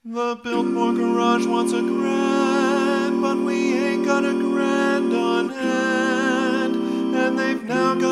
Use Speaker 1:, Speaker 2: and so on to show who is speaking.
Speaker 1: The Biltmore Garage wants a grand, but we ain't got a grand on hand. And they've now got